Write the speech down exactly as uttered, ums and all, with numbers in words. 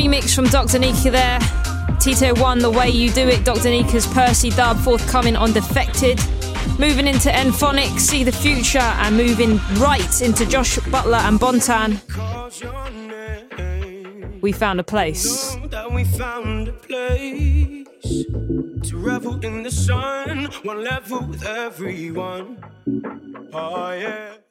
remix from Doctor Nika there. Tito one, The Way You Do It, Doctor Nika's Percy dub, forthcoming on Defected. Moving into N-Phonics, See the Future, and moving right into Josh Butler and Bontan. We Found a Place. We found a place to revel in the sun, one level with everyone. Oh yeah.